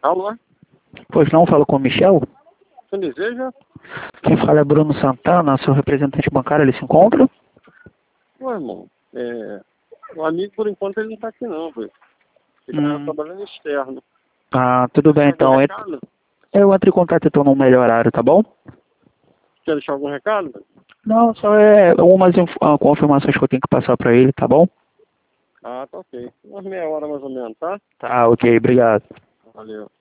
Alô? Pois não, falo com o Michel? Você deseja? Quem fala é Bruno Santana, seu representante bancário, ele se encontra? Ué, irmão, o amigo por enquanto ele não tá aqui não, velho. Ele tá trabalhando externo. Ah, tudo bem Quer deixar algum então. recado? Eu entro em contato então num melhor horário, tá bom? Quer deixar algum recado, velho? Não, só é algumas confirmações que eu tenho que passar pra ele, tá bom? Ah, tá ok. Umas meia hora mais ou menos, tá? Tá, ok, obrigado. Valeu.